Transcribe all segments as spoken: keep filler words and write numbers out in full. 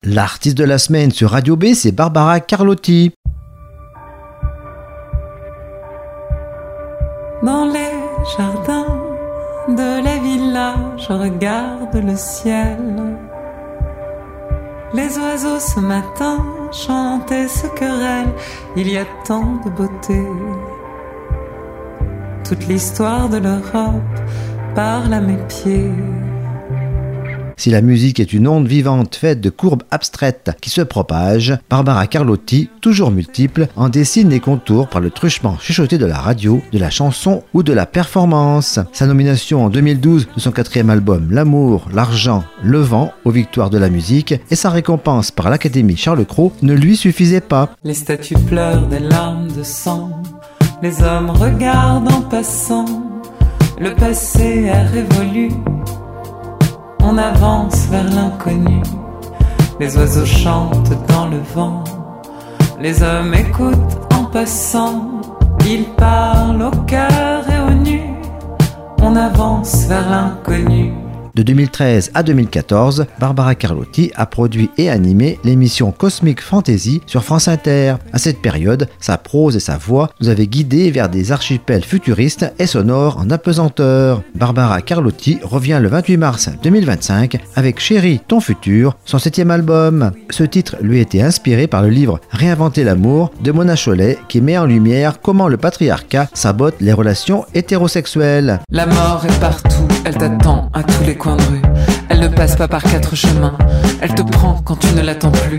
L'artiste de la semaine sur Radio B, c'est Barbara Carlotti. Dans les jardins de la villa, je regarde le ciel. Les oiseaux ce matin chantent et se querellent. Il y a tant de beauté. Toute l'histoire de l'Europe parle à mes pieds. Si la musique est une onde vivante faite de courbes abstraites qui se propagent, Barbara Carlotti, toujours multiple, en dessine les contours par le truchement chuchoté de la radio, de la chanson ou de la performance. Sa nomination en deux mille douze de son quatrième album L'amour, l'argent, le vent aux victoires de la musique et sa récompense par l'Académie Charles Cros ne lui suffisaient pas. Les statues pleurent des larmes de sang, les hommes regardent en passant, le passé est révolu. On avance vers l'inconnu, les oiseaux chantent dans le vent, les hommes écoutent en passant, ils parlent au cœur et au nu, on avance vers l'inconnu. De deux mille treize à deux mille quatorze, Barbara Carlotti a produit et animé l'émission Cosmic Fantasy sur France Inter. À cette période, sa prose et sa voix nous avaient guidés vers des archipels futuristes et sonores en apesanteur. Barbara Carlotti revient le vingt-huit mars deux mille vingt-cinq avec Chérie, ton futur, son septième album. Ce titre lui a été inspiré par le livre Réinventer l'amour de Mona Chollet qui met en lumière comment le patriarcat sabote les relations hétérosexuelles. La mort est partout, elle t'attend à tous les coins de rue. Elle ne passe pas par quatre chemins, elle te prend quand tu ne l'attends plus.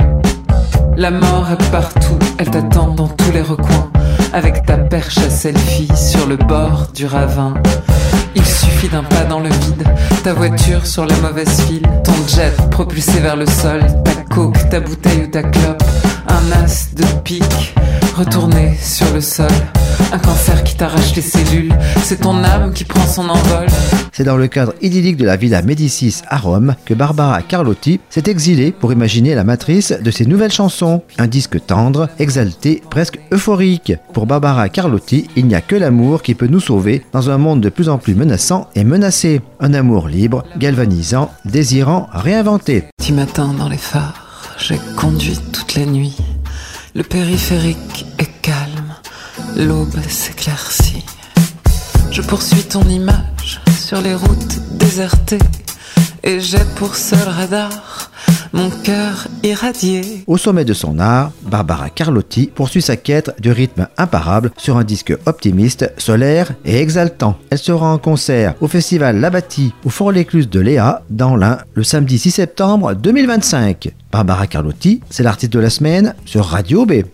La mort est partout, elle t'attend dans tous les recoins, avec ta perche à selfie sur le bord du ravin. Il suffit d'un pas dans le vide, ta voiture sur la mauvaise file, ton jet propulsé vers le sol, ta coke, ta bouteille ou ta clope, un as de pique retourné sur le sol, un cancer qui t'arrache les cellules, c'est ton âme qui prend son envol. C'est dans le cadre idyllique de la Villa Médicis à Rome que Barbara Carlotti s'est exilée pour imaginer la matrice de ses nouvelles chansons. Un disque tendre, exalté, presque euphorique. Pour Barbara Carlotti, il n'y a que l'amour qui peut nous sauver dans un monde de plus en plus menaçant et menacé. Un amour libre, galvanisant, désirant, réinventé. Petit matin dans les phares, j'ai conduit toute la nuit. Le périphérique est calme, l'aube s'éclaircit. Je poursuis ton image sur les routes désertées et j'ai pour seul radar mon cœur irradié. Au sommet de son art, Barbara Carlotti poursuit sa quête de rythme imparable sur un disque optimiste, solaire et exaltant. Elle sera en concert au festival La Bâtie au Fort-l'Écluse de Léa dans l'Ain le samedi six septembre deux mille vingt-cinq. Barbara Carlotti, c'est l'artiste de la semaine sur Radio B.